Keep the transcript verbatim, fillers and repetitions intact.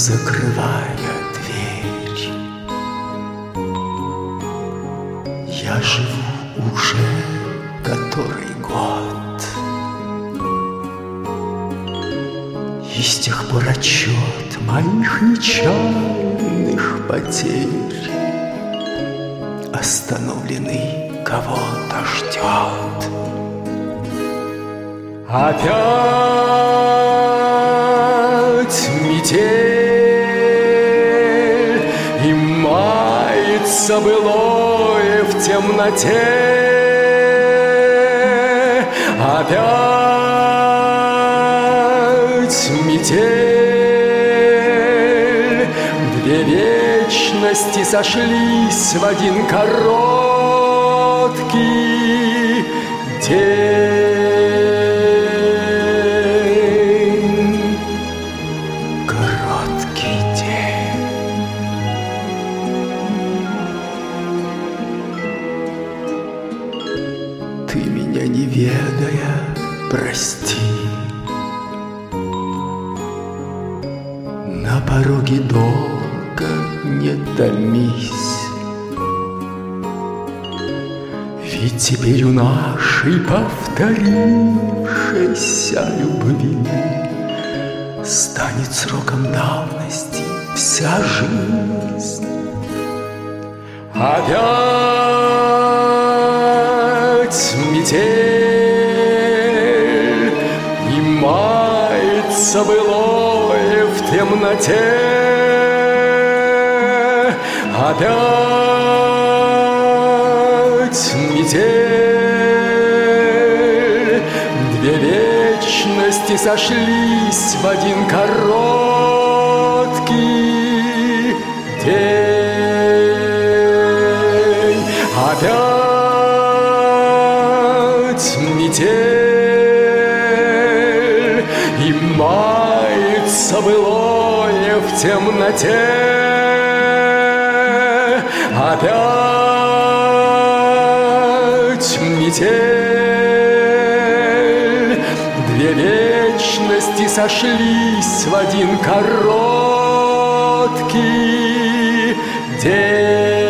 закрывая дверь. Я живу уже который год, и с тех пор отчет моих нечаянных потерь остановленный кого-то ждет. Опять метель, и мается былое в темноте. Опять метель, две вечности сошлись в один короткий день. Ты меня не ведая, прости. На пороге долго не томись, ведь теперь у нашей повторившейся любви станет сроком давности вся жизнь. Опять метель, и мается былое в темноте. Опять метель, две вечности сошлись в один короткий день. Опять метель, и мается былое в темноте. Опять метель, две вечности сошлись в один короткий день.